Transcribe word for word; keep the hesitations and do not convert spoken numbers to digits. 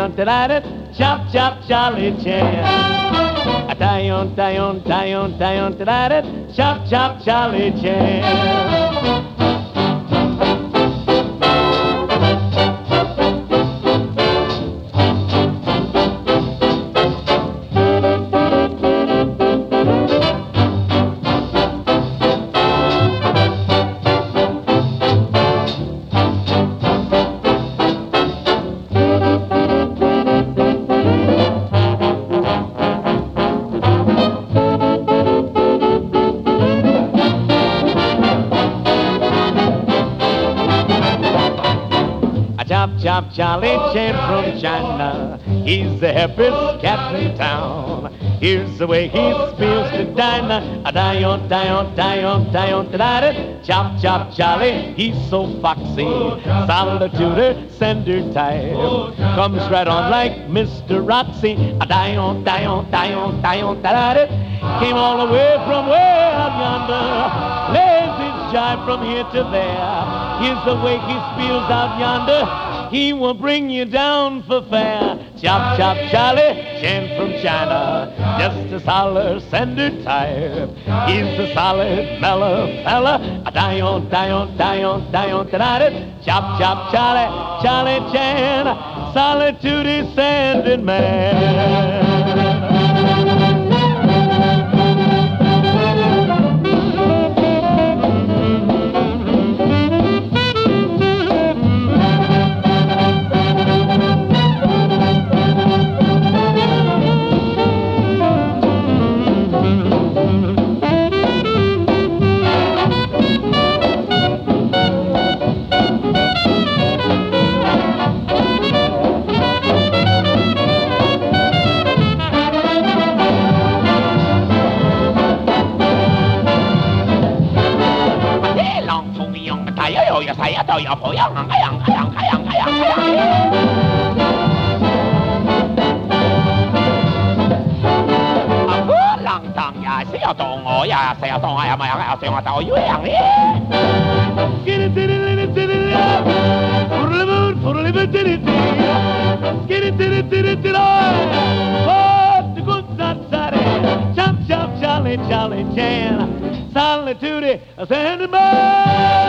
die-on, die-da-da, chop, chop, Charlie Chan. A die-on, die-on, die-on, die-on, die-da-da, chop, chop, Charlie Chan. Chop Charlie Chan from China, he's the happiest cat in town. Here's the way he spills to Dinah, a die-on, die-on, die-on, die-on, die-da-da. Chop, chop Charlie, he's so foxy, solitude, sender type. Comes right on like Mister Roxy, a die-on, die-on, die-on, die-on, die-da-da. Came all the way from way out yonder, lays his jive from here to there. Here's the way he spills out yonder. He will bring you down for fair. Chop, chop, Charlie Chan from China, just a solid sender type. He's a solid, mellow fella. A die-on, die-on, die-on, die-on, die-da-da. Chop, chop, Charlie, Charlie Chan, solitude sending man. Chop, chop, Charlie, Charlie Chan, solitude, send him